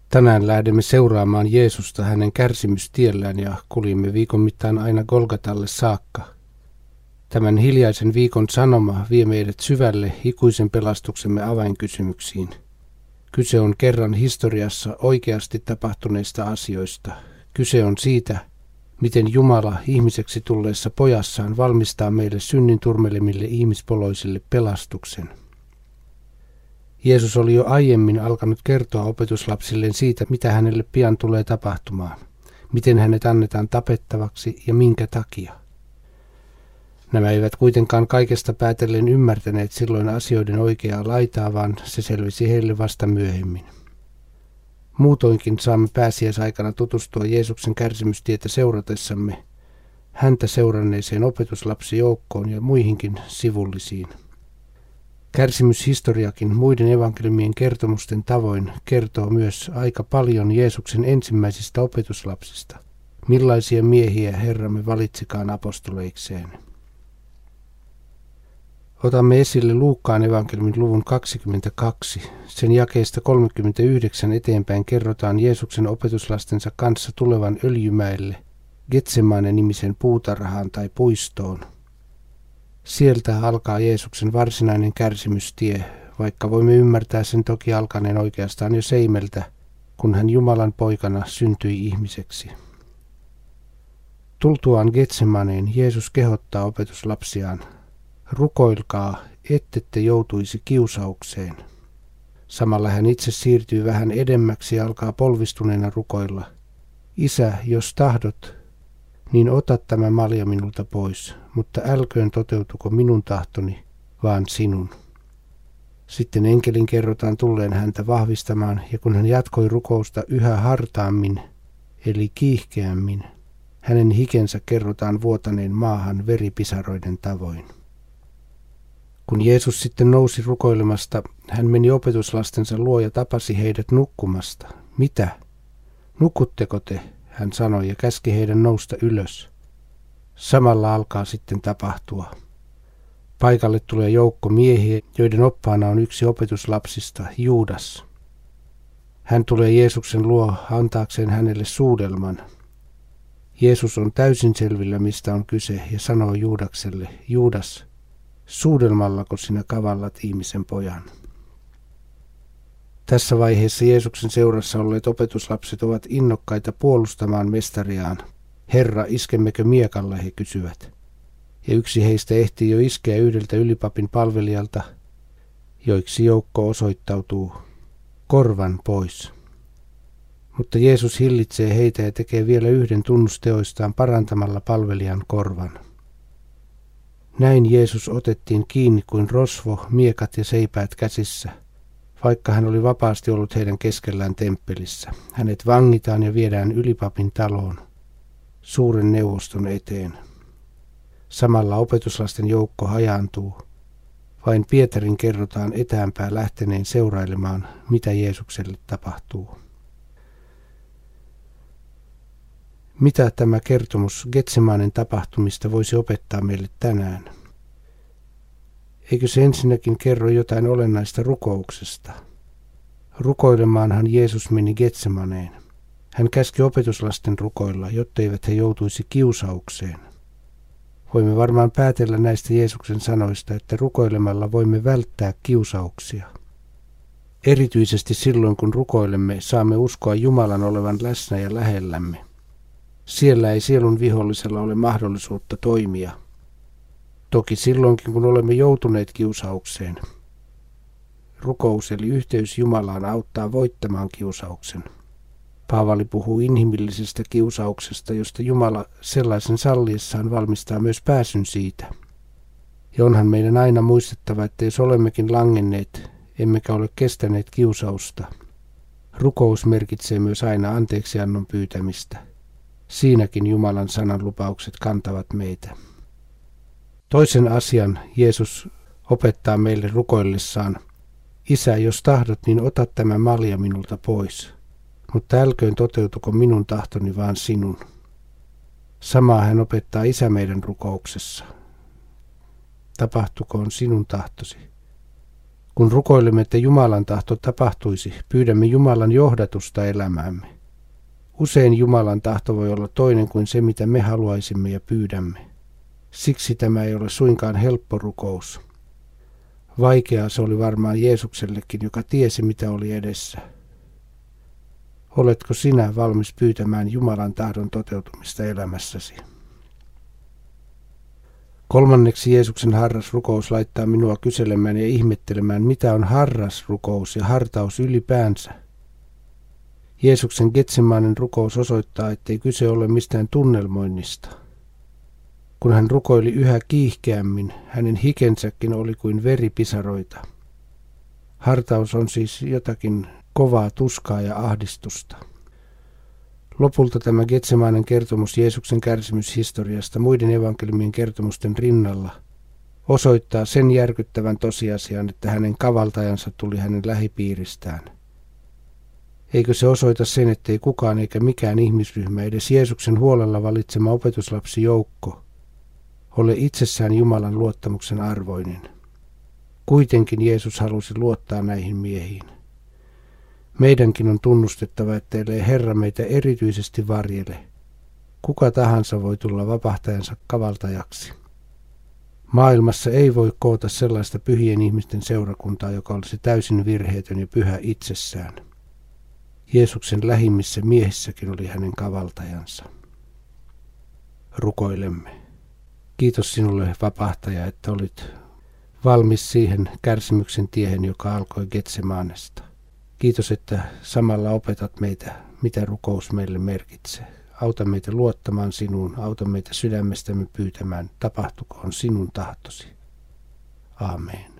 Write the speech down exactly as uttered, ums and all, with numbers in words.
Tänään lähdemme seuraamaan Jeesusta hänen kärsimystiellään ja kuljimme viikon mittaan aina Golgatalle saakka. Tämän hiljaisen viikon sanoma vie meidät syvälle ikuisen pelastuksemme avainkysymyksiin. Kyse on kerran historiassa oikeasti tapahtuneista asioista. Kyse on siitä, miten Jumala ihmiseksi tulleessa pojassaan valmistaa meille synnin turmelemille ihmispoloisille pelastuksen. Jeesus oli jo aiemmin alkanut kertoa opetuslapsilleen siitä, mitä hänelle pian tulee tapahtumaan, miten hänet annetaan tapettavaksi ja minkä takia. Nämä eivät kuitenkaan kaikesta päätellen ymmärtäneet silloin asioiden oikeaa laitaa, vaan se selvisi heille vasta myöhemmin. Muutoinkin saamme pääsiäisaikana tutustua Jeesuksen kärsimystietä seuratessamme, häntä seuranneeseen opetuslapsijoukkoon ja muihinkin sivullisiin. Kärsimyshistoriakin muiden evankeliumien kertomusten tavoin kertoo myös aika paljon Jeesuksen ensimmäisistä opetuslapsista, millaisia miehiä Herramme valitsikaan apostoleikseen. Otamme esille Luukkaan evankeliumin luvun kaksikymmentäkaksi. Sen jakeesta kolmekymmentäyhdeksän eteenpäin kerrotaan Jeesuksen opetuslastensa kanssa tulevan Öljymäelle, Getsemane-nimisen puutarhaan tai puistoon. Sieltä alkaa Jeesuksen varsinainen kärsimystie, vaikka voimme ymmärtää sen toki alkaneen oikeastaan jo seimeltä, kun hän Jumalan poikana syntyi ihmiseksi. Tultuaan Getsemaneen Jeesus kehottaa opetuslapsiaan: rukoilkaa, ettette joutuisi kiusaukseen. Samalla hän itse siirtyy vähän edemmäksi ja alkaa polvistuneena rukoilla: Isä, jos tahdot, niin ota tämä malja minulta pois, mutta älköön toteutuko minun tahtoni, vaan sinun. Sitten enkelin kerrotaan tulleen häntä vahvistamaan, ja kun hän jatkoi rukousta yhä hartaammin, eli kiihkeämmin, hänen hikensä kerrotaan vuotaneen maahan veripisaroiden tavoin. Kun Jeesus sitten nousi rukoilemasta, hän meni opetuslastensa luo ja tapasi heidät nukkumasta. Mitä? Nukutteko te? Hän sanoi ja käski heidän nousta ylös. Samalla alkaa sitten tapahtua. Paikalle tulee joukko miehiä, joiden oppaana on yksi opetuslapsista, Juudas. Hän tulee Jeesuksen luo antaakseen hänelle suudelman. Jeesus on täysin selvillä, mistä on kyse, ja sanoo Juudakselle: Juudas, suudelmallako sinä kavallat ihmisen pojan? Tässä vaiheessa Jeesuksen seurassa olleet opetuslapset ovat innokkaita puolustamaan mestariaan. Herra, iskemmekö miekalla, he kysyvät. Ja yksi heistä ehtii jo iskeä yhdeltä ylipapin palvelijalta, joiksi joukko osoittautuu: korvan pois. Mutta Jeesus hillitsee heitä ja tekee vielä yhden tunnusteoistaan parantamalla palvelijan korvan. Näin Jeesus otettiin kiinni kuin rosvo, miekat ja seipäät käsissä, vaikka hän oli vapaasti ollut heidän keskellään temppelissä. Hänet vangitaan ja viedään ylipapin taloon, suuren neuvoston eteen. Samalla opetuslasten joukko hajaantuu. Vain Pietarin kerrotaan etäämpää lähteneen seurailemaan, mitä Jeesukselle tapahtuu. Mitä tämä kertomus Getsemanen tapahtumista voisi opettaa meille tänään? Eikö se ensinnäkin kerro jotain olennaista rukouksesta? Rukoilemaanhan Jeesus meni Getsemaneen. Hän käski opetuslasten rukoilla, jotteivät he joutuisi kiusaukseen. Voimme varmaan päätellä näistä Jeesuksen sanoista, että rukoilemalla voimme välttää kiusauksia. Erityisesti silloin, kun rukoilemme, saamme uskoa Jumalan olevan läsnä ja lähellämme. Siellä ei sielun vihollisella ole mahdollisuutta toimia. Toki silloinkin, kun olemme joutuneet kiusaukseen. Rukous eli yhteys Jumalaan auttaa voittamaan kiusauksen. Paavali puhuu inhimillisestä kiusauksesta, josta Jumala sellaisen salliessaan valmistaa myös pääsyn siitä. Ja onhan meidän aina muistettava, että jos olemmekin langenneet, emmekä ole kestäneet kiusausta. Rukous merkitsee myös aina anteeksiannon pyytämistä. Siinäkin Jumalan sanan lupaukset kantavat meitä. Toisen asian Jeesus opettaa meille rukoillessaan: Isä, jos tahdot, niin ota tämä malja minulta pois, mutta älköön toteutuko minun tahtoni, vaan sinun. Samaa hän opettaa Isä meidän rukouksessa. Tapahtukoon sinun tahtosi. Kun rukoilemme, että Jumalan tahto tapahtuisi, pyydämme Jumalan johdatusta elämäämme. Usein Jumalan tahto voi olla toinen kuin se, mitä me haluaisimme ja pyydämme. Siksi tämä ei ole suinkaan helppo rukous. Vaikeaa se oli varmaan Jeesuksellekin, joka tiesi, mitä oli edessä. Oletko sinä valmis pyytämään Jumalan tahdon toteutumista elämässäsi? Kolmanneksi Jeesuksen harras rukous laittaa minua kyselemään ja ihmettelemään, mitä on harras rukous ja hartaus ylipäänsä. Jeesuksen Getsemanen rukous osoittaa, ettei kyse ole mistään tunnelmoinnista. Kun hän rukoili yhä kiihkeämmin, hänen hikensäkin oli kuin veripisaroita. Hartaus on siis jotakin kovaa tuskaa ja ahdistusta. Lopulta tämä Getsemanen kertomus Jeesuksen kärsimyshistoriasta muiden evankeliumien kertomusten rinnalla osoittaa sen järkyttävän tosiasian, että hänen kavaltajansa tuli hänen lähipiiristään. Eikö se osoita sen, ettei kukaan eikä mikään ihmisryhmä, edes Jeesuksen huolella valitsema opetuslapsijoukko, ole itsessään Jumalan luottamuksen arvoinen? Kuitenkin Jeesus halusi luottaa näihin miehiin. Meidänkin on tunnustettava, että ellei Herra meitä erityisesti varjele, kuka tahansa voi tulla vapahtajansa kavaltajaksi. Maailmassa ei voi koota sellaista pyhien ihmisten seurakuntaa, joka olisi täysin virheetön ja pyhä itsessään. Jeesuksen lähimmissä miehissäkin oli hänen kavaltajansa. Rukoilemme. Kiitos sinulle, vapahtaja, että olit valmis siihen kärsimyksen tiehen, joka alkoi Getsemanesta. Kiitos, että samalla opetat meitä, mitä rukous meille merkitsee. Auta meitä luottamaan sinuun, auta meitä sydämestämme pyytämään, tapahtukoon sinun tahtosi. Aamen.